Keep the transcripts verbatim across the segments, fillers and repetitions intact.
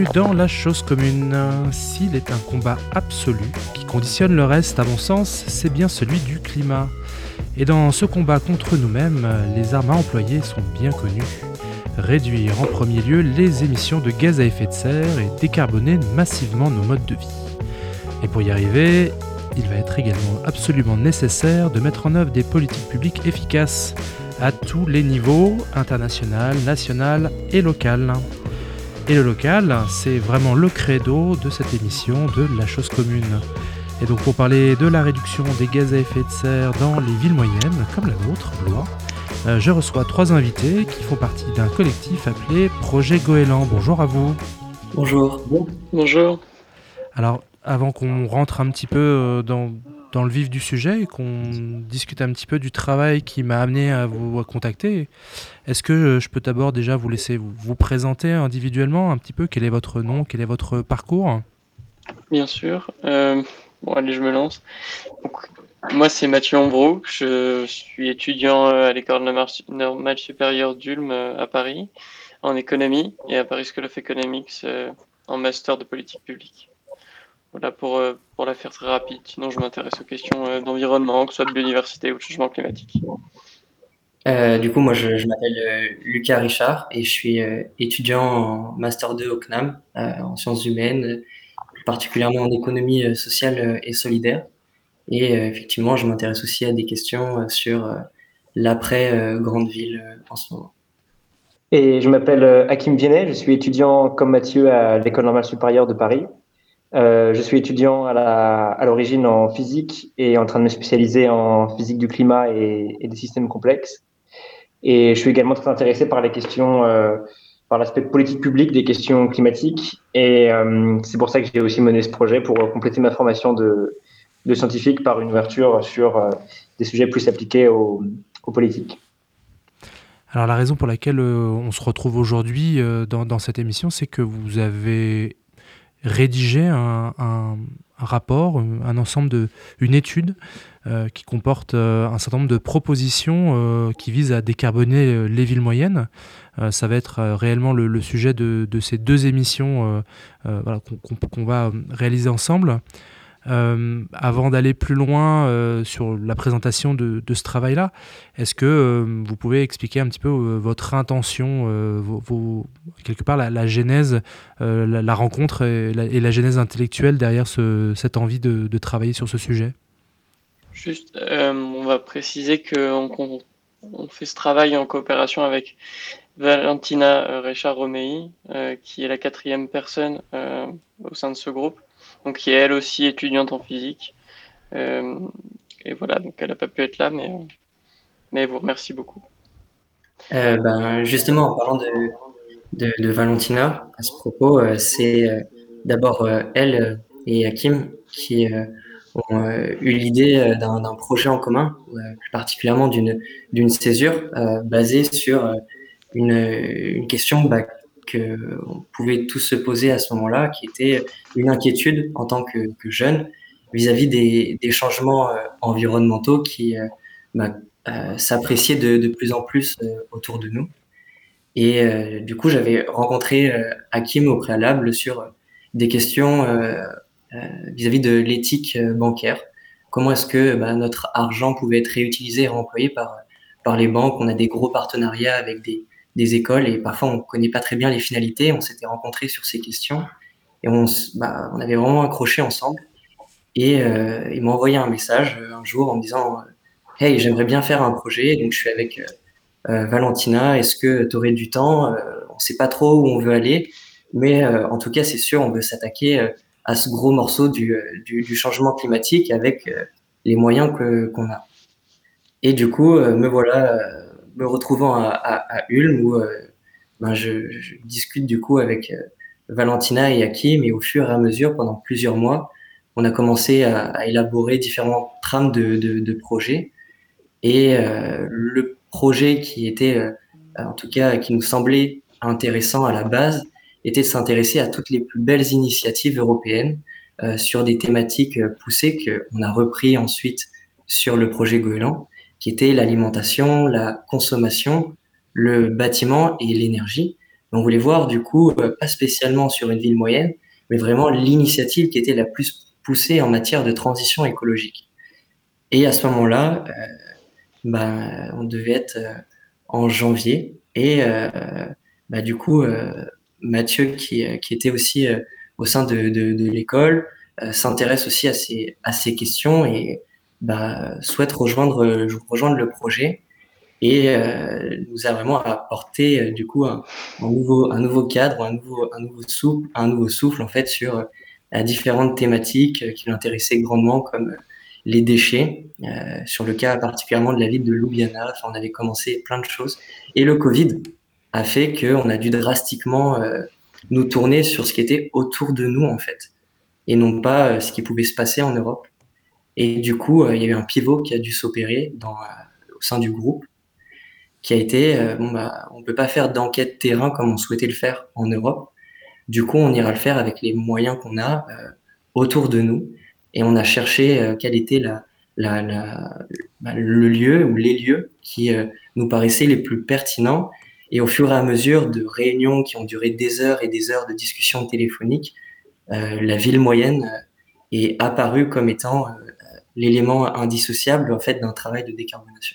dans La Chose Commune. S'il est un combat absolu qui conditionne le reste, à mon sens, c'est bien celui du climat. Et dans ce combat contre nous-mêmes, les armes à employer sont bien connues. Réduire en premier lieu les émissions de gaz à effet de serre et décarboner massivement nos modes de vie. Et pour y arriver, il va être également absolument nécessaire de mettre en œuvre des politiques publiques efficaces à tous les niveaux, international, national et local. Et le local, c'est vraiment le credo de cette émission de La Chose Commune. Et donc pour parler de la réduction des gaz à effet de serre dans les villes moyennes, comme la nôtre, Blois, euh, je reçois trois invités qui font partie d'un collectif appelé Projet Goéland. Bonjour à vous. Bonjour. Bonjour. Alors, avant qu'on rentre un petit peu euh, dans, dans le vif du sujet et qu'on discute un petit peu du travail qui m'a amené à vous contacter, est-ce que euh, je peux d'abord déjà vous laisser vous, vous présenter individuellement un petit peu quel est votre nom, quel est votre parcours ? Bien sûr. Euh, bon, allez, je me lance. Donc, moi, c'est Mathieu Ambro. Je suis étudiant à l'École normale supérieure d'Ulm à Paris, en économie, et à Paris School of Economics euh, en master de politique publique. Voilà pour, euh, pour la faire très rapide. Sinon, je m'intéresse aux questions euh, d'environnement, que ce soit de biodiversité ou de changement climatique. Euh, du coup, moi, je, je m'appelle euh, Lucas Richard et je suis euh, étudiant en Master deux au C N A M, euh, en sciences humaines, plus particulièrement en économie euh, sociale euh, et solidaire. Et euh, effectivement, je m'intéresse aussi à des questions euh, sur euh, l'après euh, grande ville euh, en ce moment. Et je m'appelle euh, Hakim Viennet, je suis étudiant comme Mathieu à l'École normale supérieure de Paris. Euh, je suis étudiant à la, à l'origine en physique et en train de me spécialiser en physique du climat et, et des systèmes complexes. Et je suis également très intéressé par les questions, euh, par l'aspect politique publique des questions climatiques. Et euh, c'est pour ça que j'ai aussi mené ce projet pour compléter ma formation de, de scientifique par une ouverture sur euh, des sujets plus appliqués aux, aux politiques. Alors la raison pour laquelle euh, on se retrouve aujourd'hui euh, dans, dans cette émission, c'est que vous avez rédigé un, un, un rapport, un ensemble de, une étude euh, qui comporte euh, un certain nombre de propositions euh, qui visent à décarboner euh, les villes moyennes. Euh, ça va être euh, réellement le, le sujet de, de ces deux émissions euh, euh, voilà, qu'on, qu'on, qu'on va réaliser ensemble. Euh, avant d'aller plus loin euh, sur la présentation de, de ce travail-là, est-ce que euh, vous pouvez expliquer un petit peu euh, votre intention, euh, vos, vos, quelque part la, la genèse, euh, la, la rencontre et la, et la genèse intellectuelle derrière ce, cette envie de, de travailler sur ce sujet ? Juste, euh, on va préciser qu'on on, on fait ce travail en coopération avec Valentina Richard-Romei, euh, qui est la quatrième personne euh, au sein de ce groupe, donc qui est elle aussi étudiante en physique. Euh, et voilà, donc elle n'a pas pu être là, mais, mais vous remercie beaucoup. Euh, ben, justement, en parlant de, de, de Valentina, à ce propos, euh, c'est euh, d'abord euh, elle et Hakim qui euh, ont euh, eu l'idée euh, d'un, d'un projet en commun, euh, plus particulièrement d'une, d'une césure euh, basée sur euh, une, une question bah, que on pouvait tous se poser à ce moment-là, qui était une inquiétude en tant que, que jeune vis-à-vis des, des changements euh, environnementaux qui euh, bah, euh, s'appréciaient de, de plus en plus euh, autour de nous. Et euh, du coup, j'avais rencontré euh, Hakim au préalable sur des questions euh, euh, vis-à-vis de l'éthique euh, bancaire. Comment est-ce que bah, notre argent pouvait être réutilisé et réemployé par, par les banques? On a des gros partenariats avec des, des écoles et parfois on ne connaît pas très bien les finalités. On s'était rencontrés sur ces questions et on, bah, on avait vraiment accroché ensemble. Et euh, il m'a envoyé un message un jour en me disant « Hey, j'aimerais bien faire un projet, donc je suis avec... Euh, Euh, Valentina, est-ce que tu aurais du temps? Euh, on ne sait pas trop où on veut aller, mais euh, en tout cas, c'est sûr, on veut s'attaquer euh, à ce gros morceau du, du, du changement climatique avec euh, les moyens que, qu'on a. Et du coup, euh, me voilà euh, me retrouvant à, à, à Ulm où euh, ben je, je discute du coup avec euh, Valentina et Hakim, et au fur et à mesure, pendant plusieurs mois, on a commencé à, à élaborer différentes trames de, de, de projets. Et euh, le projet qui était, euh, en tout cas, qui nous semblait intéressant à la base, était de s'intéresser à toutes les plus belles initiatives européennes euh, sur des thématiques euh, poussées qu'on a repris ensuite sur le projet Goéland, qui étaient l'alimentation, la consommation, le bâtiment et l'énergie. On voulait voir du coup, euh, pas spécialement sur une ville moyenne, mais vraiment l'initiative qui était la plus poussée en matière de transition écologique. Et à ce moment-là, euh, bah, on devait être euh, en janvier et euh, bah, du coup, euh, Mathieu qui, euh, qui était aussi euh, au sein de, de, de l'école euh, s'intéresse aussi à ces, à ces questions et bah, souhaite rejoindre, euh, rejoindre le projet et euh, nous a vraiment apporté euh, du coup un, un nouveau un nouveau cadre, un nouveau un nouveau souffle, un nouveau souffle en fait sur euh, différentes thématiques euh, qui l'intéressaient grandement comme euh, les déchets, euh, sur le cas particulièrement de la ville de Ljubljana. Enfin, on avait commencé plein de choses et le Covid a fait qu'on a dû drastiquement euh, nous tourner sur ce qui était autour de nous en fait et non pas euh, ce qui pouvait se passer en Europe. Et du coup, euh, il y a eu un pivot qui a dû s'opérer dans euh, au sein du groupe qui a été, euh, bon, bah, on peut pas faire d'enquête terrain comme on souhaitait le faire en Europe. Du coup, on ira le faire avec les moyens qu'on a euh, autour de nous. Et on a cherché euh, quel était la, la, la, bah, le lieu ou les lieux qui euh, nous paraissaient les plus pertinents. Et au fur et à mesure de réunions qui ont duré des heures et des heures de discussions téléphoniques, euh, la ville moyenne euh, est apparue comme étant euh, l'élément indissociable en fait d'un travail de décarbonation.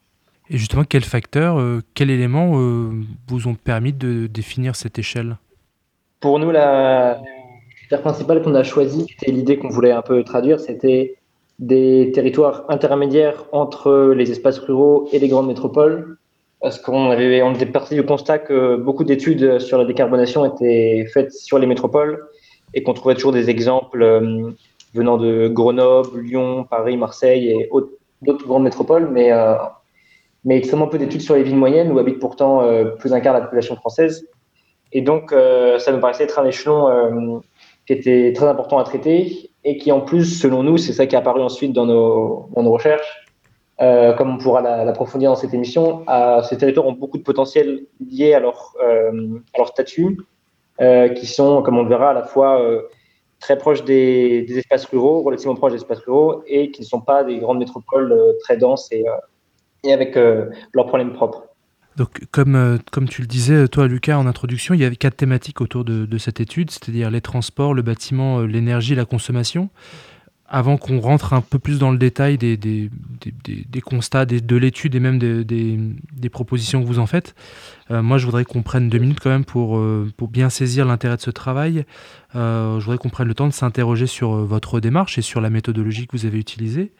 Et justement, quels facteurs, euh, quels éléments euh, vous ont permis de définir cette échelle? Pour nous, la critère principal qu'on a choisi, c'était l'idée qu'on voulait un peu traduire, c'était des territoires intermédiaires entre les espaces ruraux et les grandes métropoles, parce qu'on avait, on était parti du constat que beaucoup d'études sur la décarbonation étaient faites sur les métropoles et qu'on trouvait toujours des exemples euh, venant de Grenoble, Lyon, Paris, Marseille et autres- d'autres grandes métropoles, mais, euh, mais extrêmement peu d'études sur les villes moyennes où habite pourtant euh, plus d'un quart de la population française. Et donc, euh, ça nous paraissait être un échelon euh, qui était très important à traiter et qui, en plus, selon nous, c'est ça qui est apparu ensuite dans nos, dans nos recherches, euh, comme on pourra l'approfondir dans cette émission, à, ces territoires ont beaucoup de potentiel lié à leur, euh, à leur statut, euh, qui sont, comme on le verra, à la fois euh, très proches des, des espaces ruraux, relativement proches des espaces ruraux, et qui ne sont pas des grandes métropoles euh, très denses et, euh, et avec euh, leurs problèmes propres. Donc, comme, euh, comme tu le disais, toi, Lucas, en introduction, il y avait quatre thématiques autour de, de cette étude, c'est-à-dire les transports, le bâtiment, euh, l'énergie, la consommation. Avant qu'on rentre un peu plus dans le détail des, des, des, des, des constats des, de l'étude et même des, des, des propositions que vous en faites, euh, moi, je voudrais qu'on prenne deux minutes quand même pour, euh, pour bien saisir l'intérêt de ce travail. Euh, je voudrais qu'on prenne le temps de s'interroger sur euh, votre démarche et sur la méthodologie que vous avez utilisée.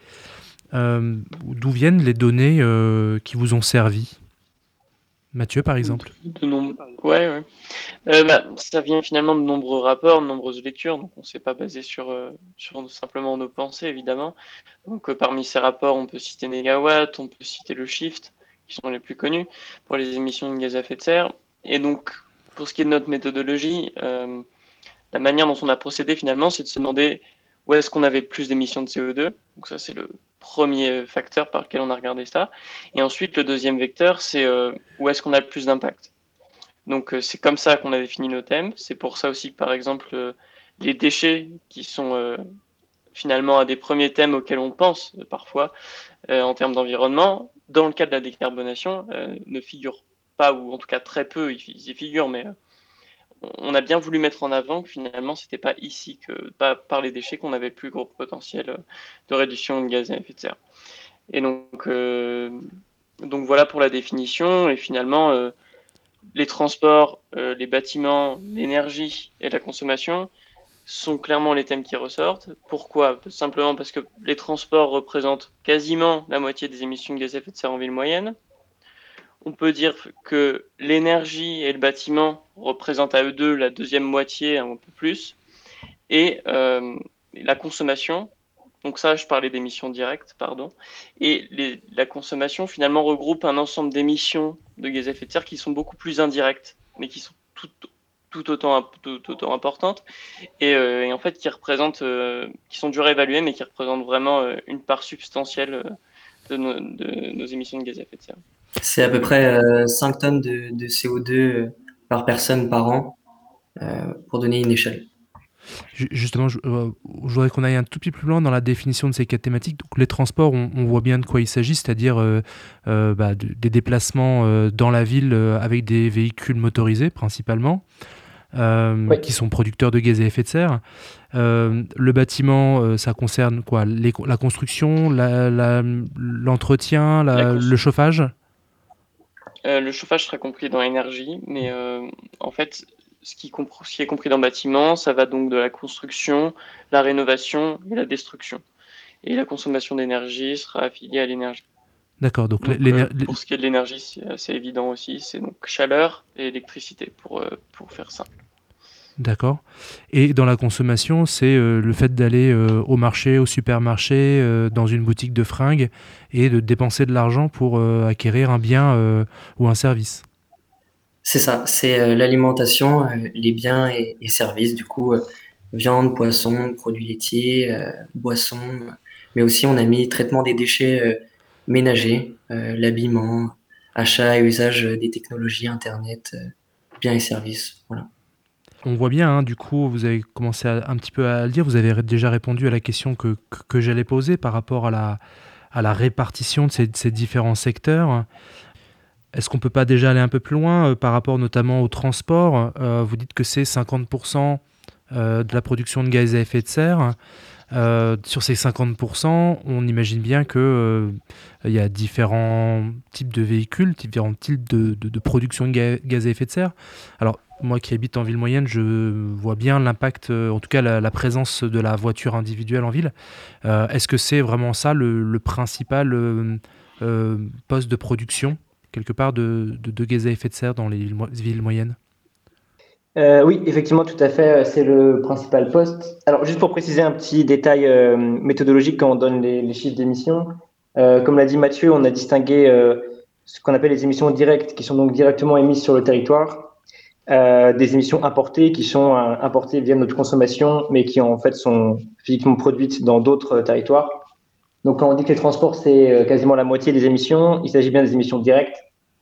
Euh, d'où viennent les données euh, qui vous ont servi? Mathieu, par exemple. De nom... Ouais, ouais. Euh, bah, ça vient finalement de nombreux rapports, de nombreuses lectures, donc on ne s'est pas basé sur, euh, sur simplement nos pensées, évidemment. Donc euh, parmi ces rapports, on peut citer Negawatt, on peut citer le Shift, qui sont les plus connus pour les émissions de gaz à effet de serre. Et donc, pour ce qui est de notre méthodologie, euh, la manière dont on a procédé finalement, c'est de se demander où est-ce qu'on avait le plus d'émissions de C O deux. Donc ça, c'est le premier facteur par lequel on a regardé ça. Et ensuite, le deuxième vecteur, c'est euh, où est-ce qu'on a le plus d'impact. Donc euh, c'est comme ça qu'on a défini nos thèmes. C'est pour ça aussi que, par exemple, euh, les déchets, qui sont euh, finalement un des premiers thèmes auxquels on pense euh, parfois euh, en termes d'environnement, dans le cadre de la décarbonation, euh, ne figurent pas, ou en tout cas très peu, ils y figurent, mais euh, on a bien voulu mettre en avant que finalement, c'était pas ici, que pas par les déchets, qu'on avait le plus gros potentiel de réduction de gaz à effet de serre. Et donc, euh, donc voilà pour la définition. Et finalement, euh, les transports, euh, les bâtiments, l'énergie et la consommation sont clairement les thèmes qui ressortent. Pourquoi? Simplement parce que les transports représentent quasiment la moitié des émissions de gaz à effet de serre en ville moyenne. On peut dire que l'énergie et le bâtiment représentent à eux deux la deuxième moitié, un peu plus, et euh, la consommation, donc ça je parlais d'émissions directes, pardon, et les, la consommation finalement regroupe un ensemble d'émissions de gaz à effet de serre qui sont beaucoup plus indirectes, mais qui sont tout, tout, autant, tout autant importantes, et, euh, et en fait qui représentent, euh, qui sont dures à évaluer, mais qui représentent vraiment euh, une part substantielle de nos, de nos émissions de gaz à effet de serre. C'est à peu près euh, cinq tonnes de, de C O deux par personne par an, euh, pour donner une échelle. Justement, je, euh, je voudrais qu'on aille un tout petit peu plus loin dans la définition de ces quatre thématiques. Donc, les transports, on, on voit bien de quoi il s'agit, c'est-à-dire euh, euh, bah, de, des déplacements euh, dans la ville euh, avec des véhicules motorisés principalement, euh, Oui. qui sont producteurs de gaz à effet de serre. Euh, le bâtiment, euh, ça concerne quoi? Les, la construction, la, la, l'entretien, la, La le constru- chauffage? Euh, le chauffage sera compris dans l'énergie, mais euh, en fait, ce qui, compr- ce qui est compris dans le bâtiment, ça va donc de la construction, la rénovation et la destruction. Et la consommation d'énergie sera affiliée à l'énergie. D'accord, donc, Donc, l'éner- euh, pour ce qui est de l'énergie, c'est assez évident aussi. C'est donc chaleur et électricité, pour, euh, pour faire simple. D'accord. Et dans la consommation, c'est euh, le fait d'aller euh, au marché, au supermarché, euh, dans une boutique de fringues et de dépenser de l'argent pour euh, acquérir un bien euh, ou un service. C'est ça, c'est euh, l'alimentation, euh, les biens et, et services, du coup, euh, viande, poisson, produits laitiers, euh, boissons, mais aussi on a mis traitement des déchets euh, ménagers, euh, l'habillement, achat et usage des technologies, Internet, euh, biens et services. Voilà. On voit bien, hein, du coup, vous avez commencé à, un petit peu à le dire, vous avez ré- déjà répondu à la question que, que, que j'allais poser par rapport à la, à la répartition de ces, de ces différents secteurs. Est-ce qu'on ne peut pas déjà aller un peu plus loin euh, par rapport notamment au transport? Euh, Vous dites que c'est cinquante pour cent euh, de la production de gaz à effet de serre. Euh, sur ces cinquante pour cent, on imagine bien qu'il euh, y a différents types de véhicules, différents types de, de, de production de ga- gaz à effet de serre. Alors, moi qui habite en ville moyenne, je vois bien l'impact, euh, en tout cas la, la présence de la voiture individuelle en ville. Euh, est-ce que c'est vraiment ça le, le principal euh, euh, poste de production, quelque part, de, de, de gaz à effet de serre dans les villes, mo- villes moyennes? Euh, oui, effectivement, tout à fait, euh, c'est le principal poste. Alors, juste pour préciser un petit détail euh, méthodologique quand on donne les, les chiffres d'émissions, euh, comme l'a dit Mathieu, on a distingué euh, ce qu'on appelle les émissions directes, qui sont donc directement émises sur le territoire, euh, des émissions importées, qui sont euh, importées via notre consommation, mais qui en fait sont physiquement produites dans d'autres euh, territoires. Donc, quand on dit que les transports, c'est euh, quasiment la moitié des émissions, il s'agit bien des émissions directes,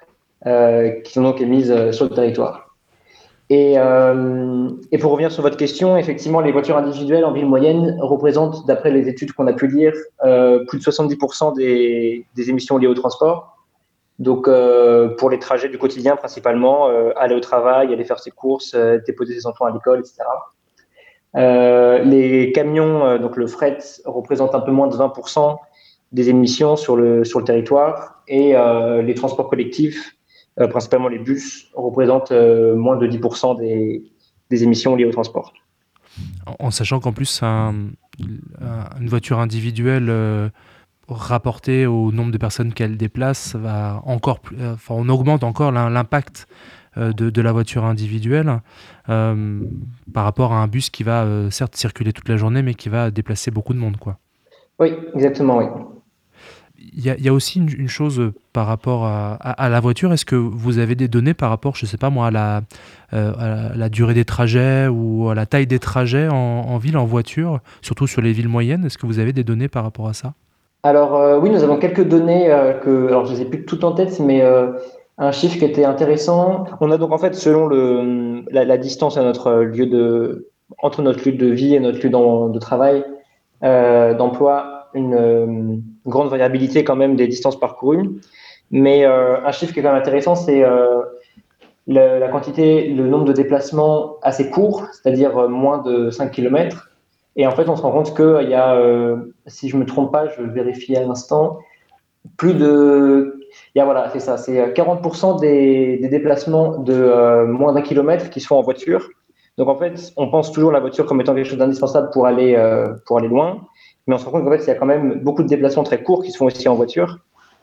euh, qui sont donc émises euh, sur le territoire. Et, euh, et pour revenir sur votre question, effectivement, les voitures individuelles en ville moyenne représentent, d'après les études qu'on a pu lire, euh, plus de soixante-dix pour cent des, des émissions liées au transport. Donc, euh, pour les trajets du quotidien, principalement, euh, aller au travail, aller faire ses courses, euh, déposer ses enfants à l'école, et cetera. Euh, les camions, euh, donc le fret, représente un peu moins de vingt pour cent des émissions sur le, sur le territoire. Et euh, les transports collectifs, euh, principalement les bus, représentent euh, moins de dix pour cent des, des émissions liées au transport. En, en sachant qu'en plus, un, un- une voiture individuelle euh, rapportée au nombre de personnes qu'elle déplace, va encore plus, euh, enfin, on augmente encore l'im- l'impact euh, de, de la voiture individuelle euh, par rapport à un bus qui va euh, certes circuler toute la journée, mais qui va déplacer beaucoup de monde, quoi. Oui, exactement, oui. Il y a, il y a aussi une, une chose euh, par rapport à, à- à la voiture. Est-ce que vous avez des données par rapport, je sais pas moi, à la, euh, à la, la durée des trajets ou à la taille des trajets en, en ville, en voiture, surtout sur les villes moyennes? Est-ce que vous avez des données par rapport à ça? Alors euh, oui, nous avons quelques données euh, que, alors je les ai plus toutes en tête, mais euh, un chiffre qui était intéressant. On a donc en fait, selon le, la, la distance à notre lieu de, entre notre lieu de vie et notre lieu d'en- de travail, euh, d'emploi, une euh, grande variabilité quand même des distances parcourues. Mais euh, un chiffre qui est quand même intéressant, c'est euh, le- la quantité, le nombre de déplacements assez courts, c'est-à-dire euh, moins de cinq kilomètres. Et en fait, on se rend compte qu'il y a, euh, si je me trompe pas, je vérifie à l'instant, plus de, il y a, voilà, c'est ça, c'est quarante pour cent des, des déplacements de euh, moins d'un kilomètre qui se font en voiture. Donc en fait, on pense toujours la voiture comme étant quelque chose d'indispensable pour aller, euh, pour aller loin, mais on se rend compte qu'en fait, il y a quand même beaucoup de déplacements très courts qui se font aussi en voiture.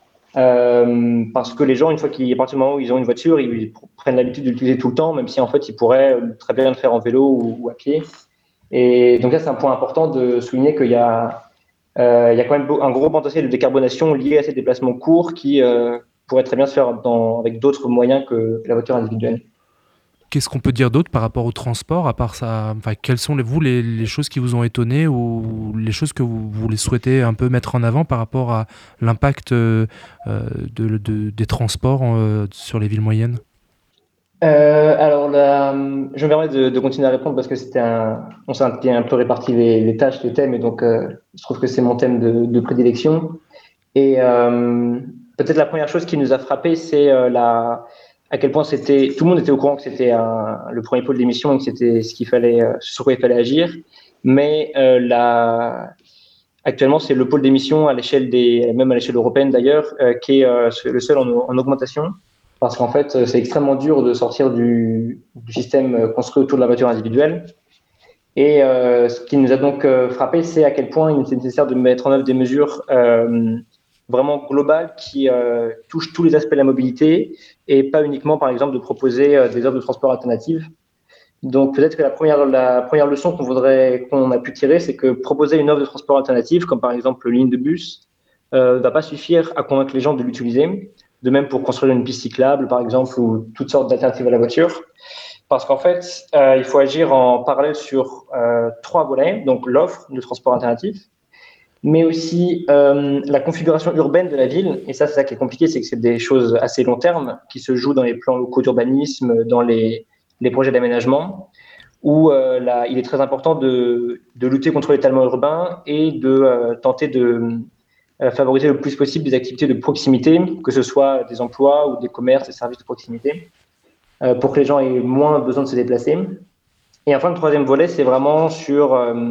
Euh, parce que les gens, une fois qu'ils, à partir du moment où ils ont une voiture, ils prennent l'habitude de l'utiliser tout le temps, même si en fait ils pourraient très bien le faire en vélo ou, ou à pied. Et donc là, c'est un point important de souligner qu'il y a, euh, il y a quand même un gros potentiel de décarbonation lié à ces déplacements courts qui euh, pourraient très bien se faire dans, avec d'autres moyens que la voiture individuelle. Qu'est-ce qu'on peut dire d'autre par rapport au transport, à part ça? Enfin, quelles sont les, vous les, les choses qui vous ont étonné ou les choses que vous, vous les souhaitez un peu mettre en avant par rapport à l'impact euh, euh, de, de- des transports euh, sur les villes moyennes? Euh, alors, là, je me permets de, de continuer à répondre parce que c'était un, on s'est un, un peu réparti les, les tâches, les thèmes, et donc euh, je trouve que c'est mon thème de, de prédilection. Et euh, peut-être la première chose qui nous a frappé, c'est euh, la, à quel point c'était, tout le monde était au courant que c'était un- le premier pôle d'émission et que c'était ce qu'il fallait, euh, sur quoi il fallait agir. Mais euh, la, actuellement, c'est le pôle d'émission à l'échelle des, même à l'échelle européenne d'ailleurs, euh, qui est euh, le seul en, en augmentation. Parce qu'en fait, euh, c'est extrêmement dur de sortir du, du système construit autour de la voiture individuelle. Et euh, ce qui nous a donc euh, frappé, c'est à quel point il était nécessaire de mettre en œuvre des mesures euh, vraiment globales qui euh, touchent tous les aspects de la mobilité et pas uniquement, par exemple, de proposer euh, des offres de transport alternatives. Donc peut-être que la première, la première leçon qu'on voudrait, qu'on a pu tirer, c'est que proposer une offre de transport alternative, comme par exemple une ligne de bus, ne euh, va pas suffire à convaincre les gens de l'utiliser. De même pour construire une piste cyclable, par exemple, ou toutes sortes d'alternatives à la voiture. Parce qu'en fait, euh, il faut agir en parallèle sur euh, trois volets, donc l'offre de transport alternatif, mais aussi euh, la configuration urbaine de la ville. Et ça, c'est ça qui est compliqué, c'est que c'est des choses assez long terme qui se jouent dans les plans locaux d'urbanisme, dans les, les projets d'aménagement, où euh, là, il est très important de, de lutter contre l'étalement urbain et de euh, tenter de euh, favoriser le plus possible des activités de proximité, que ce soit des emplois ou des commerces et services de proximité, euh, pour que les gens aient moins besoin de se déplacer. Et enfin, le troisième volet, c'est vraiment sur euh,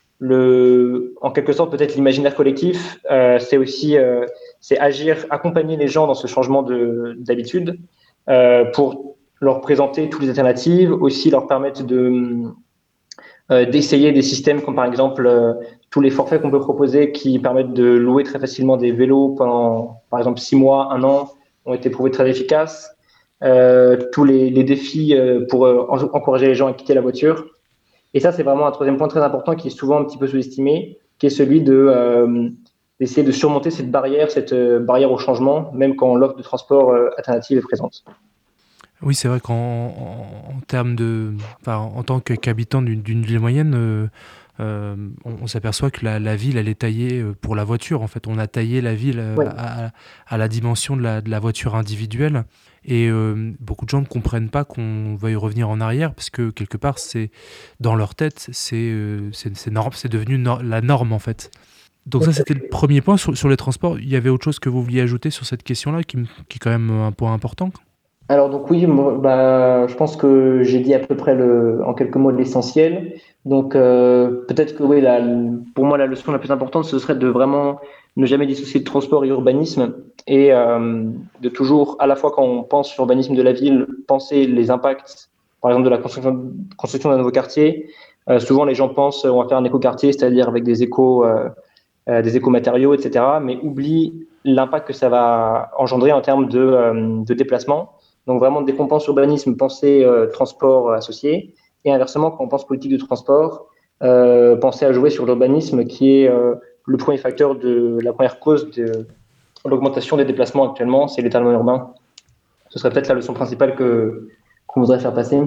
le, en quelque sorte, peut-être l'imaginaire collectif. Euh, c'est aussi, euh, c'est agir, accompagner les gens dans ce changement de, d'habitude euh, pour leur présenter toutes les alternatives, aussi leur permettre de, euh, d'essayer des systèmes comme par exemple euh, tous les forfaits qu'on peut proposer qui permettent de louer très facilement des vélos pendant, par exemple, six mois, un an, ont été prouvés très efficaces. Euh, tous les, les défis euh, pour euh, encourager les gens à quitter la voiture. Et ça, c'est vraiment un troisième point très important qui est souvent un petit peu sous-estimé, qui est celui de euh, d'essayer de surmonter cette barrière, cette euh, barrière au changement, même quand l'offre de transport euh, alternative est présente. Oui, c'est vrai qu'en en, en termes de, enfin, en tant qu'habitant d'une, d'une ville moyenne, euh, euh, on, on s'aperçoit que la, la ville, elle est taillée euh, pour la voiture. En fait, on a taillé la ville euh, Ouais. à, à la dimension de la, de la voiture individuelle. Et euh, beaucoup de gens ne comprennent pas qu'on veuille revenir en arrière parce que quelque part, c'est dans leur tête, c'est euh, c'est, c'est, norme, c'est devenu nor- la norme en fait. Donc ça, c'était le premier point sur, sur les transports. Il y avait autre chose que vous vouliez ajouter sur cette question-là qui, qui est quand même un point important? Alors donc oui, moi, bah, je pense que j'ai dit à peu près le, en quelques mots l'essentiel. Donc euh, peut-être que oui, la, pour moi la leçon la plus importante, ce serait de vraiment ne jamais dissocier de transport et urbanisme et euh, de toujours, à la fois quand on pense sur l'urbanisme de la ville, penser les impacts, par exemple de la construction, construction d'un nouveau quartier. Euh, souvent les gens pensent on va faire un écoquartier, c'est-à-dire avec des éco, euh, euh, des écomatériaux, et cetera, mais oublient l'impact que ça va engendrer en termes de, euh, de déplacement. Donc vraiment, dès qu'on pense urbanisme, penser euh, transport associé. Et inversement, quand on pense politique de transport, euh, penser à jouer sur l'urbanisme qui est euh, le premier facteur de la première cause de l'augmentation des déplacements actuellement, c'est l'étalement urbain. Ce serait peut-être la leçon principale que qu'on voudrait faire passer.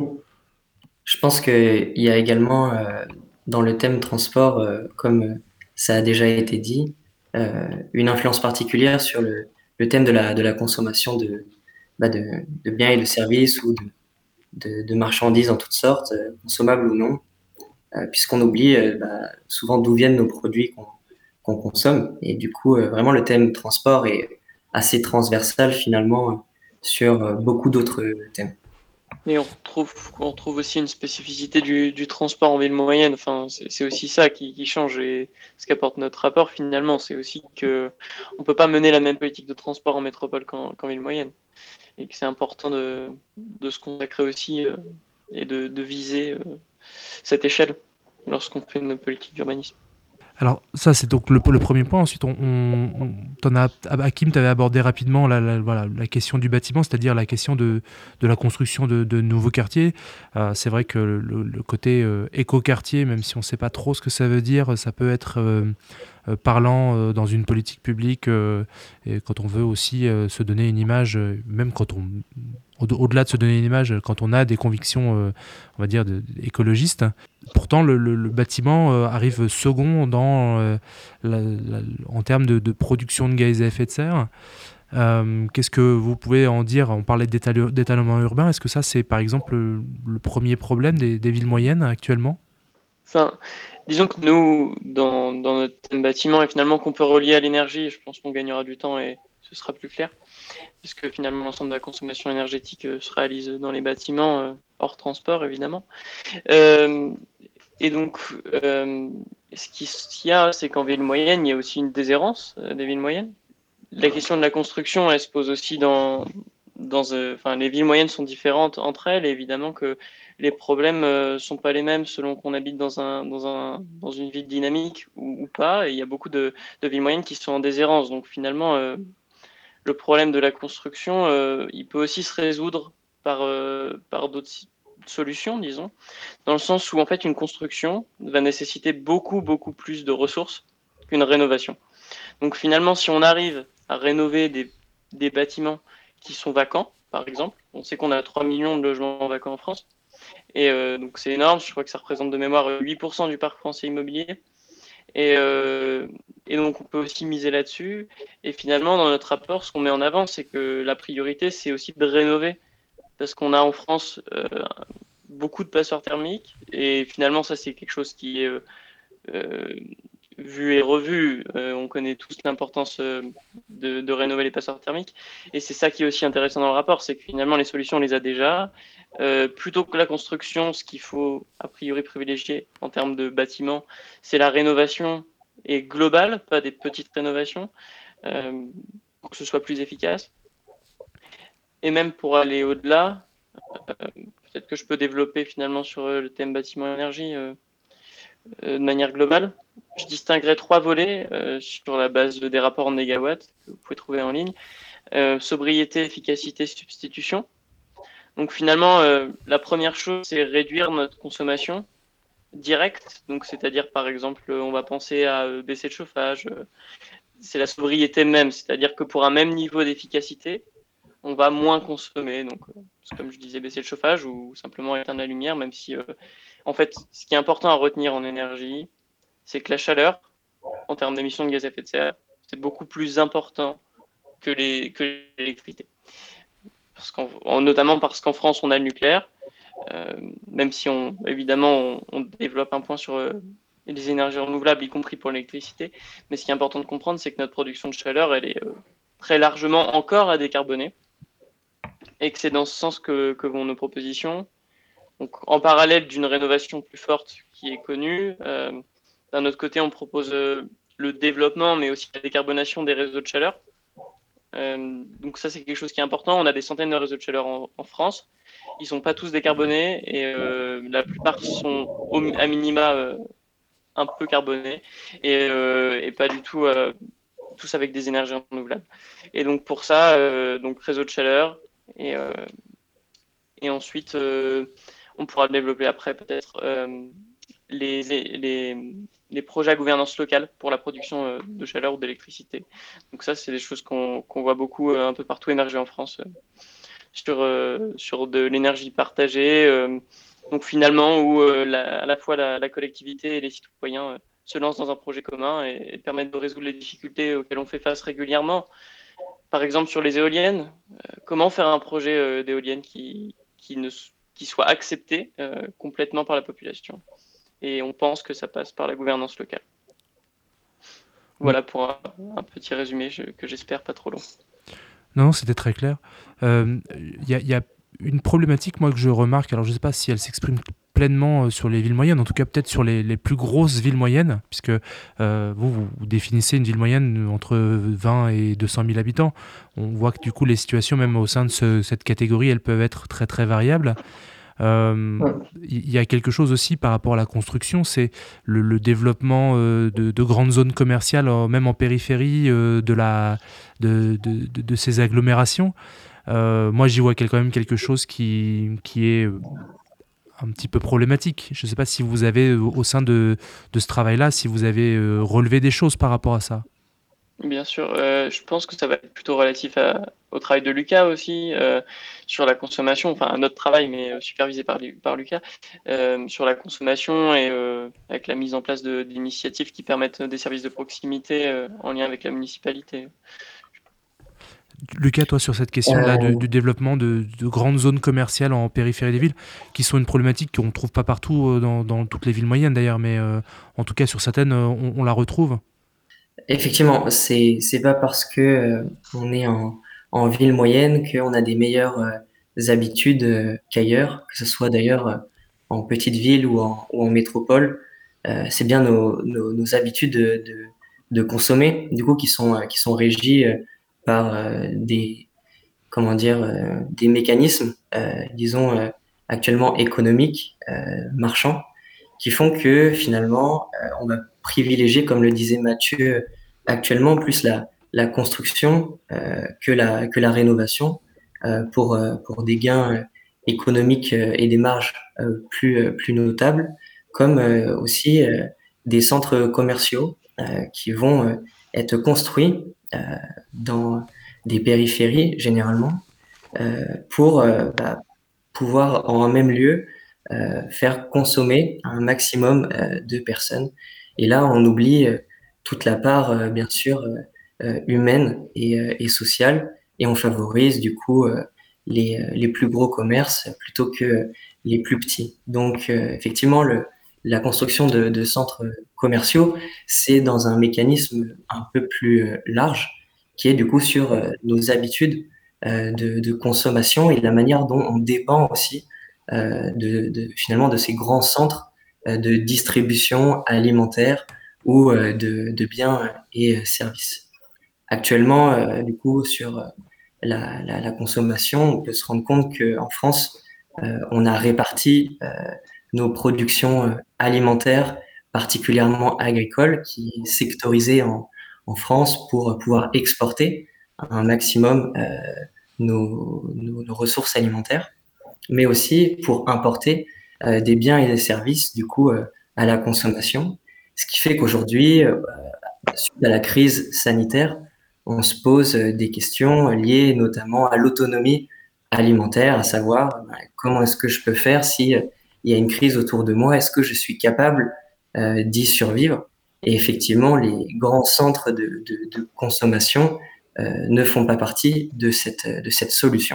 Je pense qu'il y a également euh, dans le thème transport, euh, comme euh, ça a déjà été dit, euh, une influence particulière sur le, le thème de la, de la consommation de, bah de, de biens et de services ou de, de, de marchandises en toutes sortes, euh, consommables ou non, euh, puisqu'on oublie euh, bah, souvent d'où viennent nos produits qu'on qu'on consomme. Et du coup, euh, vraiment, le thème transport est assez transversal finalement euh, sur euh, beaucoup d'autres thèmes. Et on retrouve, on retrouve aussi une spécificité du, du transport en ville moyenne. Enfin, c'est, c'est aussi ça qui, qui change et ce qu'apporte notre rapport finalement, c'est aussi que on peut pas mener la même politique de transport en métropole qu'en, qu'en ville moyenne, et que c'est important de, de se consacrer aussi euh, et de, de viser euh, cette échelle lorsqu'on fait une politique d'urbanisme. Alors ça c'est donc le, le premier point. Ensuite on, on, on t'en as, Hakim t'avais abordé rapidement la, la, voilà, la question du bâtiment, c'est-à-dire la question de, de la construction de, de nouveaux quartiers. Euh, c'est vrai que le, le côté euh, éco-quartier, même si on ne sait pas trop ce que ça veut dire, ça peut être euh, euh, parlant euh, dans une politique publique euh, et quand on veut aussi euh, se donner une image, euh, même quand on au-delà de se donner une image, quand on a des convictions, euh, on va dire, de, de, écologistes. Pourtant, le, le, le bâtiment euh, arrive second dans, euh, la, la, en termes de, de production de gaz à effet de serre. Euh, qu'est-ce que vous pouvez en dire? On parlait d'étale- d'étalement urbain. Est-ce que ça, c'est par exemple le, le premier problème des, des villes moyennes actuellement? Enfin, disons que nous, dans, dans notre thème bâtiment, et finalement qu'on peut relier à l'énergie, je pense qu'on gagnera du temps et ce sera plus clair, puisque finalement l'ensemble de la consommation énergétique euh, se réalise dans les bâtiments, euh, hors transport évidemment. Euh, et donc, euh, ce qu'il y a, c'est qu'en ville moyenne, il y a aussi une déshérence euh, des villes moyennes. La question de la construction, elle se pose aussi dans, dans euh, enfin, les villes moyennes sont différentes entre elles, et évidemment que les problèmes euh, sont pas les mêmes selon qu'on habite dans un, dans un, dans une ville dynamique ou, ou pas. Et il y a beaucoup de, de villes moyennes qui sont en déshérence. Donc finalement, euh, le problème de la construction, euh, il peut aussi se résoudre par, euh, par d'autres solutions, disons, dans le sens où en fait une construction va nécessiter beaucoup, beaucoup plus de ressources qu'une rénovation. Donc finalement, si on arrive à rénover des, des bâtiments qui sont vacants, par exemple, on sait qu'on a trois millions de logements vacants en France, et euh, donc c'est énorme, je crois que ça représente de mémoire huit pour cent du parc français immobilier, et, euh, et donc on peut aussi miser là-dessus, et finalement dans notre rapport, ce qu'on met en avant, c'est que la priorité, c'est aussi de rénover, parce qu'on a en France euh, beaucoup de passoires thermiques, et finalement ça c'est quelque chose qui est... Euh, euh, vu et revu, euh, on connaît tous l'importance euh, de, de rénover les passoires thermiques. Et c'est ça qui est aussi intéressant dans le rapport, c'est que finalement les solutions on les a déjà. Euh, plutôt que la construction, ce qu'il faut a priori privilégier en termes de bâtiments, c'est la rénovation et globale, pas des petites rénovations, euh, pour que ce soit plus efficace. Et même pour aller au-delà, euh, peut-être que je peux développer finalement sur le thème bâtiment énergie. Euh, de manière globale. Je distinguerai trois volets euh, sur la base des rapports en négawatts que vous pouvez trouver en ligne. Euh, sobriété, efficacité, substitution. Donc finalement, euh, la première chose, c'est réduire notre consommation directe. Donc c'est-à-dire par exemple, on va penser à euh, baisser le chauffage. Euh, c'est la sobriété même, c'est-à-dire que pour un même niveau d'efficacité, on va moins consommer. Donc, euh, comme je disais, baisser le chauffage ou simplement éteindre la lumière, même si, euh, en fait, ce qui est important à retenir en énergie, c'est que la chaleur, en termes d'émissions de gaz à effet de serre, c'est beaucoup plus important que les que l'électricité. Parce qu'en, notamment parce qu'en France, on a le nucléaire, euh, même si on évidemment on, on développe un point sur euh, les énergies renouvelables, y compris pour l'électricité. Mais ce qui est important de comprendre, c'est que notre production de chaleur, elle est euh, très largement encore à décarboner, et que c'est dans ce sens que, que vont nos propositions. Donc, en parallèle d'une rénovation plus forte qui est connue, euh, d'un autre côté, on propose euh, le développement, mais aussi la décarbonation des réseaux de chaleur. Euh, donc ça, c'est quelque chose qui est important. On a des centaines de réseaux de chaleur en, en France. Ils sont pas tous décarbonés et euh, la plupart sont au, à minima euh, un peu carbonés et, euh, et pas du tout euh, tous avec des énergies renouvelables. Et donc pour ça, euh, donc réseau de chaleur et, euh, et ensuite euh, on pourra le développer après peut-être euh, les, les, les projets à gouvernance locale pour la production euh, de chaleur ou d'électricité. Donc ça, c'est des choses qu'on qu'on voit beaucoup euh, un peu partout émerger en France euh, sur, euh, sur de l'énergie partagée. Euh, donc finalement, où euh, la, à la fois la, la collectivité et les citoyens euh, se lancent dans un projet commun et, et permettent de résoudre les difficultés auxquelles on fait face régulièrement. Par exemple, sur les éoliennes, euh, comment faire un projet euh, d'éolienne qui, qui, ne, qui soit accepté euh, complètement par la population. Et on pense que ça passe par la gouvernance locale. Voilà pour un, un petit résumé je, que j'espère pas trop long. Non, c'était très clair. Il euh, y, y a une problématique, moi, que je remarque, alors je ne sais pas si elle s'exprime pleinement sur les villes moyennes, en tout cas peut-être sur les, les plus grosses villes moyennes, puisque euh, vous, vous définissez une ville moyenne entre vingt et deux cent mille habitants. On voit que du coup, les situations, même au sein de ce, cette catégorie, elles peuvent être très très variables. Il euh, y a quelque chose aussi par rapport à la construction, c'est le, le développement euh, de, de grandes zones commerciales, euh, même en périphérie euh, de, la, de, de, de, de ces agglomérations. Euh, moi, j'y vois quand même quelque chose qui, qui est un petit peu problématique. Je ne sais pas si vous avez, au sein de, de ce travail-là, si vous avez euh, relevé des choses par rapport à ça. Bien sûr, euh, je pense que ça va être plutôt relatif à, au travail de Lucas aussi, euh, sur la consommation, enfin un autre travail, mais euh, supervisé par, par Lucas, euh, sur la consommation et euh, avec la mise en place de, d'initiatives qui permettent des services de proximité euh, en lien avec la municipalité. Lucas, toi, sur cette question-là Euh, du, du développement de, de grandes zones commerciales en périphérie des villes, qui sont une problématique qu'on ne trouve pas partout euh, dans, dans toutes les villes moyennes d'ailleurs, mais euh, en tout cas sur certaines, euh, on, on la retrouve. Effectivement, c'est c'est pas parce que euh, on est en, en ville moyenne qu'on a des meilleures euh, habitudes euh, qu'ailleurs, que ce soit d'ailleurs euh, en petite ville ou en, ou en métropole. Euh, c'est bien nos, nos, nos habitudes de, de, de consommer, du coup, qui sont euh, qui sont régies euh, par euh, des comment dire euh, des mécanismes, euh, disons euh, actuellement économiques, euh, marchands, qui font que finalement, euh, on va privilégier, comme le disait Mathieu, actuellement plus la, la construction euh, que la que la rénovation euh, pour euh, pour des gains euh, économiques euh, et des marges euh, plus euh, plus notables, comme euh, aussi euh, des centres commerciaux euh, qui vont euh, être construits euh, dans des périphéries généralement euh, pour euh, bah, pouvoir en un même lieu euh, faire consommer un maximum euh, de personnes. Et là, on oublie euh, toute la part, euh, bien sûr, euh, euh, humaine et, euh, et sociale, et on favorise du coup euh, les, euh, les plus gros commerces plutôt que les plus petits. Donc, euh, effectivement, le, la construction de, de centres commerciaux, c'est dans un mécanisme un peu plus euh, large, qui est du coup sur euh, nos habitudes euh, de, de consommation et la manière dont on dépend aussi euh, de, de, finalement de ces grands centres euh, de distribution alimentaire ou euh, de, de biens et euh, services. Actuellement, euh, du coup, sur euh, la, la, la consommation, on peut se rendre compte qu'en France, euh, on a réparti euh, nos productions euh, alimentaires, particulièrement agricoles, qui est sectorisée en, en France pour pouvoir exporter un maximum euh, nos, nos, nos ressources alimentaires, mais aussi pour importer euh, des biens et des services du coup euh, à la consommation. Ce qui fait qu'aujourd'hui, euh, suite à la crise sanitaire, on se pose euh, des questions liées notamment à l'autonomie alimentaire, à savoir bah, comment est-ce que je peux faire si euh, il y a une crise autour de moi, est-ce que je suis capable euh, d'y survivre? Et effectivement, les grands centres de, de, de consommation euh, ne font pas partie de cette, de cette solution.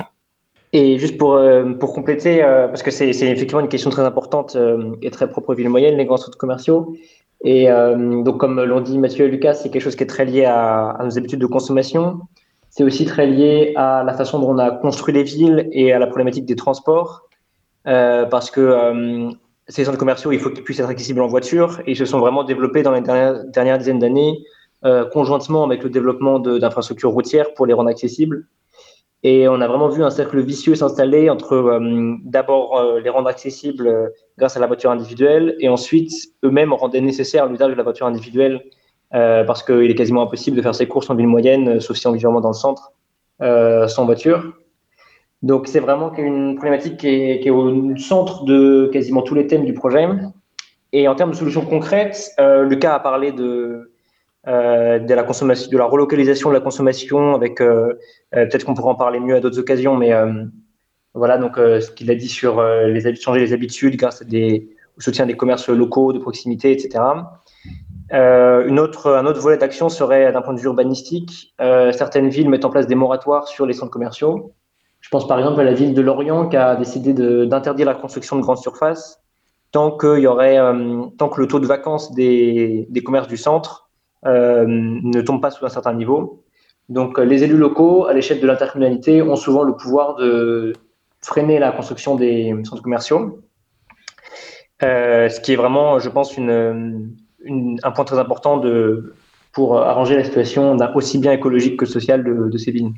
Et juste pour, euh, pour compléter, euh, parce que c'est c'est effectivement une question très importante euh, et très propre aux villes moyennes, les grands centres commerciaux. Et euh, donc, comme l'ont dit Mathieu et Lucas, c'est quelque chose qui est très lié à, à nos habitudes de consommation. C'est aussi très lié à la façon dont on a construit les villes et à la problématique des transports. Euh, parce que euh, ces centres commerciaux, il faut qu'ils puissent être accessibles en voiture. Et ils se sont vraiment développés dans les dernières, dernières dizaines d'années, euh, conjointement avec le développement de- d'infrastructures routières pour les rendre accessibles. Et on a vraiment vu un cercle vicieux s'installer entre euh, d'abord euh, les rendre accessibles euh, grâce à la voiture individuelle et ensuite eux-mêmes rendaient nécessaire l'usage de la voiture individuelle euh, parce qu'il est quasiment impossible de faire ses courses en ville moyenne, euh, sauf si on vit vraiment dans le centre, euh, sans voiture. Donc c'est vraiment une problématique qui est, qui est au centre de quasiment tous les thèmes du projet. Et en termes de solutions concrètes, euh, Lucas a parlé de, euh, de la consommation, de la relocalisation de la consommation, avec euh, euh, peut-être qu'on pourra en parler mieux à d'autres occasions, mais euh, voilà donc euh, ce qu'il a dit sur euh, les changer les habitudes grâce à des, au soutien des commerces locaux de proximité, et cetera. Euh, une autre, un autre volet d'action serait d'un point de vue urbanistique. Euh, certaines villes mettent en place des moratoires sur les centres commerciaux. Je pense par exemple à la ville de Lorient qui a décidé de, d'interdire la construction de grandes surfaces tant qu'il y aurait, euh, tant que le taux de vacances des, des commerces du centre euh, ne tombe pas sous un certain niveau. Donc, euh, les élus locaux, à l'échelle de l'intercommunalité, ont souvent le pouvoir de freiner la construction des centres commerciaux, euh, ce qui est vraiment, je pense, une, une, un point très important de, pour arranger la situation aussi bien écologique que sociale de, de ces villes.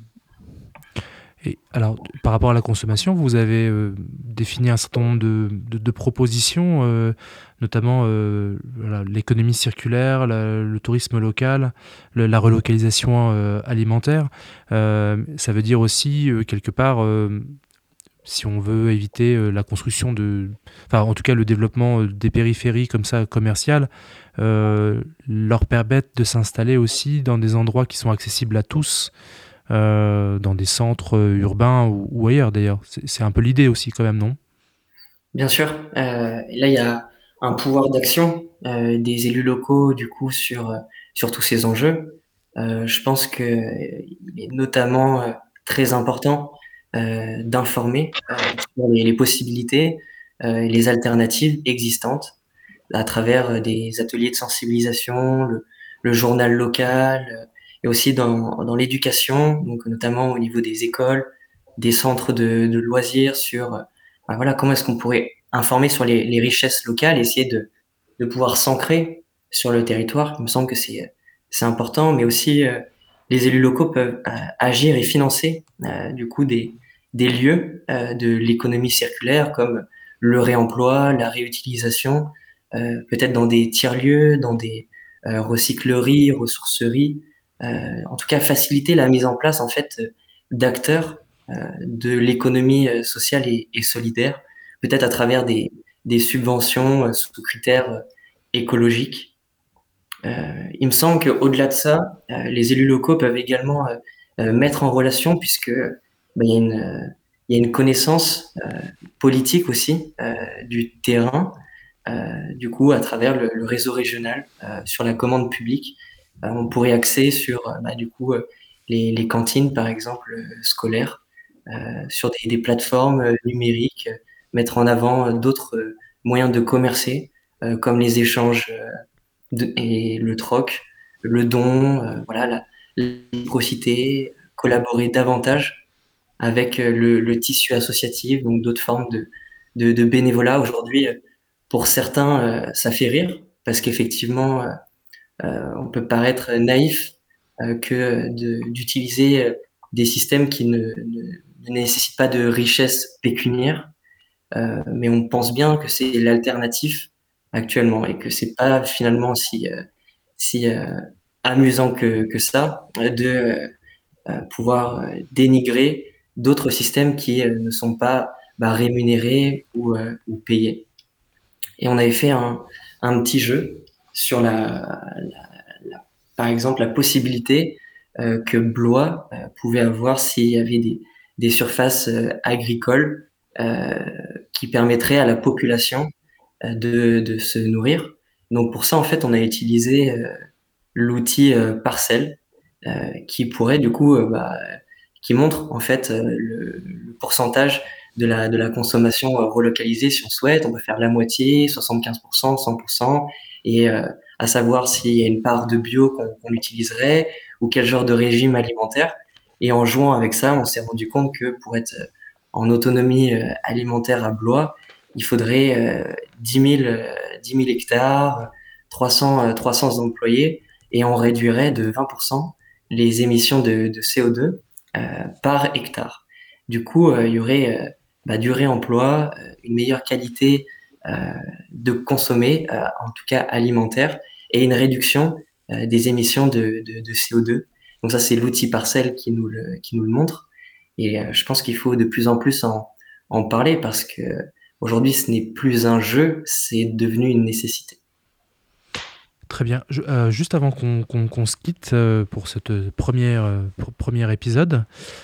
Et alors, par rapport à la consommation, vous avez euh, défini un certain nombre de, de, de propositions, euh, notamment euh, voilà, l'économie circulaire, la, le tourisme local, le, la relocalisation euh, alimentaire. Euh, ça veut dire aussi, euh, quelque part, euh, si on veut éviter euh, la construction de... Enfin, en tout cas, le développement euh, des périphéries comme ça, commerciales, euh, leur permettre de s'installer aussi dans des endroits qui sont accessibles à tous, euh, dans des centres urbains ou, ou ailleurs d'ailleurs. C'est, c'est un peu l'idée aussi quand même, non? Bien sûr, euh, et là il y a un pouvoir d'action euh, des élus locaux du coup sur, sur tous ces enjeux. Euh, je pense que euh, il est notamment euh, très important euh, d'informer euh, sur les, les possibilités euh, et les alternatives existantes à travers euh, des ateliers de sensibilisation, le, le journal local, euh, et aussi dans, dans l'éducation, donc notamment au niveau des écoles, des centres de, de loisirs sur euh, ben voilà, comment est-ce qu'on pourrait informer sur les, les richesses locales, essayer de, de pouvoir s'ancrer sur le territoire. Il me semble que c'est c'est important, mais aussi euh, les élus locaux peuvent euh, agir et financer euh, du coup des, des lieux euh, de l'économie circulaire comme le réemploi, la réutilisation, euh, peut-être dans des tiers-lieux, dans des euh, recycleries, ressourceries, euh, en tout cas faciliter la mise en place en fait euh, d'acteurs euh, de l'économie euh, sociale et, et solidaire, peut-être à travers des, des subventions euh, sous critères euh, écologiques. Euh, il me semble qu'au-delà de ça, euh, les élus locaux peuvent également euh, euh, mettre en relation, puisque bah, il y a une, euh, il y a une connaissance euh, politique aussi euh, du terrain, euh, du coup, à travers le, le réseau régional euh, sur la commande publique. Euh, on pourrait axer sur euh, bah, du coup euh, les, les cantines, par exemple, euh, scolaires, euh, sur des, des plateformes euh, numériques, euh, mettre en avant euh, d'autres euh, moyens de commercer, euh, comme les échanges euh, de- et le troc, le don, euh, voilà, la, la réciprocité, collaborer davantage avec euh, le, le tissu associatif, donc d'autres formes de, de, de bénévolat. Aujourd'hui, euh, pour certains, euh, ça fait rire parce qu'effectivement, euh, euh, on peut paraître naïf euh, que de- d'utiliser euh, des systèmes qui ne, ne, ne nécessitent pas de richesse pécuniaire, euh, mais on pense bien que c'est l'alternative actuellement et que c'est pas finalement si euh, si euh, amusant que que ça euh, de euh, euh, pouvoir euh, dénigrer d'autres systèmes qui euh, ne sont pas bah, rémunérés ou, euh, ou payés. Et on avait fait un, un petit jeu sur la, la, la- par exemple, la possibilité euh, que Blois euh, pouvait avoir s'il y avait des, des surfaces euh, agricoles euh, qui permettraient à la population euh, de, de se nourrir. Donc pour ça, en fait, on a utilisé euh, l'outil euh, Parcelle euh, qui pourrait du coup, euh, bah, qui montre en fait euh, le, le pourcentage de la, de la consommation euh, relocalisée si on souhaite. On peut faire la moitié, soixante-quinze pour cent, cent pour cent, et euh, à savoir s'il y a une part de bio qu'on qu'on utiliserait ou quel genre de régime alimentaire. Et en jouant avec ça, on s'est rendu compte que pour être euh, en autonomie euh, alimentaire à Blois, il faudrait euh, dix mille, euh, dix mille hectares, trois cents, euh, trois cents employés, et on réduirait de vingt pour cent les émissions de, de C O deux euh, par hectare. Du coup, euh, il y aurait euh, bah, du réemploi, euh, une meilleure qualité euh, de consommer, euh, en tout cas alimentaire, et une réduction euh, des émissions de, de, de C O deux. Donc ça, c'est l'outil Parcelle qui nous le, qui nous le montre. Et euh, je pense qu'il faut de plus en plus en, en parler parce que aujourd'hui, ce n'est plus un jeu, c'est devenu une nécessité. Très bien. Je- euh, juste avant qu'on qu'on- qu'on se quitte euh, pour cette première, euh, pr- premier épisode,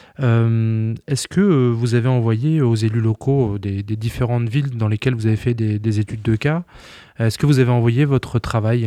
euh, est-ce que euh, vous avez envoyé aux élus locaux euh, des, des différentes villes dans lesquelles vous avez fait des, des études de cas, est-ce que vous avez envoyé votre travail?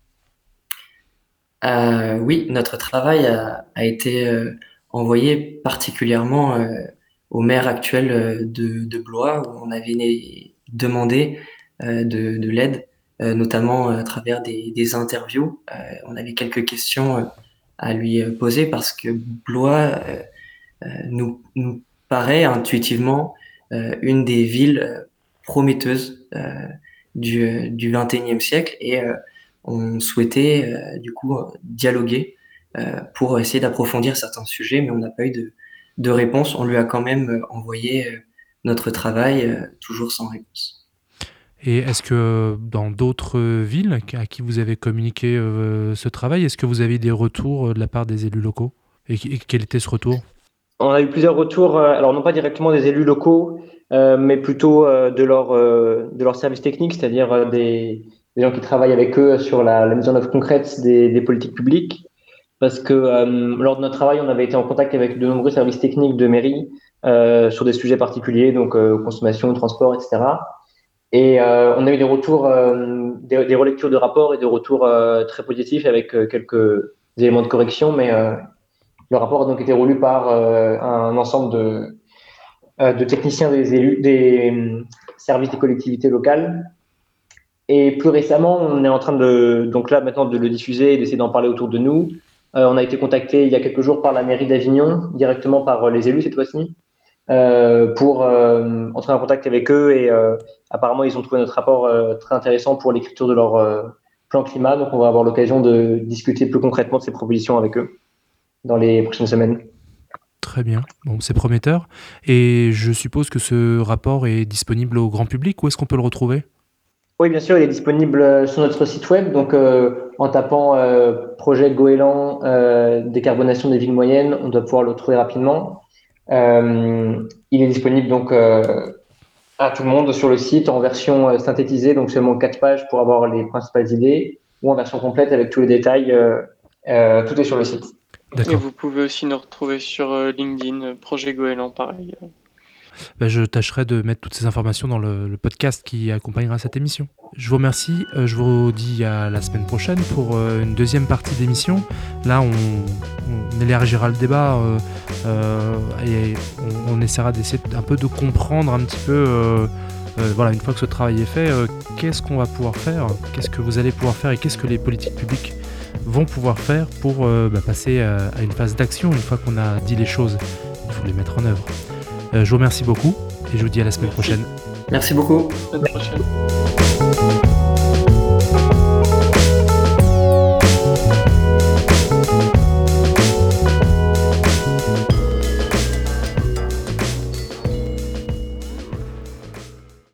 Euh, oui, notre travail a, a été euh, envoyé particulièrement euh, au maire actuel euh, de, de Blois, où on avait né- demandé euh, de, de l'aide, euh, notamment à travers des, des interviews. Euh, on avait quelques questions euh, à lui euh, poser parce que Blois euh, euh, nous, nous paraît intuitivement euh, une des villes euh, prometteuses euh, du, du vingt et unième siècle et euh, on souhaitait euh, du coup euh, dialoguer euh, pour essayer d'approfondir certains sujets, mais on n'a pas eu de, de réponse. On lui a quand même euh, envoyé euh, notre travail, euh, toujours sans réponse. Et est-ce que euh, dans d'autres villes à qui vous avez communiqué euh, ce travail, est-ce que vous avez des retours euh, de la part des élus locaux? Et, qui- et quel était ce retour? On a eu plusieurs retours, euh, alors non pas directement des élus locaux, euh, mais plutôt euh, de leur euh, de leur service technique, c'est-à-dire euh, des, des gens qui travaillent avec eux sur la, la mise en œuvre concrète des, des politiques publiques. Parce que euh, lors de notre travail, on avait été en contact avec de nombreux services techniques de mairie euh, sur des sujets particuliers, donc euh, consommation, transport, et cetera. Et euh, on a eu des retours, euh, des, des relectures de rapports et des retours euh, très positifs avec euh, quelques éléments de correction, mais euh, le rapport a donc été relu par euh, un ensemble de, euh, de techniciens des élus, des euh, services des collectivités locales. Et plus récemment, on est en train de, donc là maintenant, de le diffuser et d'essayer d'en parler autour de nous. Euh, on a été contacté il y a quelques jours par la mairie d'Avignon, directement par les élus cette fois-ci, euh, pour euh, entrer en contact avec eux. Et euh, apparemment, ils ont trouvé notre rapport euh, très intéressant pour l'écriture de leur euh, plan climat. Donc, on va avoir l'occasion de discuter plus concrètement de ces propositions avec eux dans les prochaines semaines. Très bien, bon, c'est prometteur. Et je suppose que ce rapport est disponible au grand public. Où est-ce qu'on peut le retrouver ? Oui, bien sûr, il est disponible sur notre site web. Donc, euh, en tapant euh, projet Goéland euh, décarbonation des villes moyennes, on doit pouvoir le trouver rapidement. Euh, il est disponible donc euh, à tout le monde sur le site en version euh, synthétisée, donc seulement quatre pages pour avoir les principales idées, ou en version complète avec tous les détails. Euh, euh, tout est sur le site. D'accord. Et vous pouvez aussi nous retrouver sur euh, LinkedIn, euh, Projet Goéland, pareil. Ben, je tâcherai de mettre toutes ces informations dans le, le podcast qui accompagnera cette émission. Je vous remercie, euh, je vous dis à la semaine prochaine pour euh, une deuxième partie d'émission. Là, on, on élargira le débat euh, euh, et on, on essaiera d'essayer un peu de comprendre un petit peu, euh, euh, voilà, une fois que ce travail est fait, euh, qu'est-ce qu'on va pouvoir faire, qu'est-ce que vous allez pouvoir faire et qu'est-ce que les politiques publiques vont pouvoir faire pour euh, bah, passer à, à une phase d'action. Une fois qu'on a dit les choses, il faut les mettre en œuvre. Euh, je vous remercie beaucoup et je vous dis à la semaine Merci. prochaine. Merci beaucoup. À la prochaine.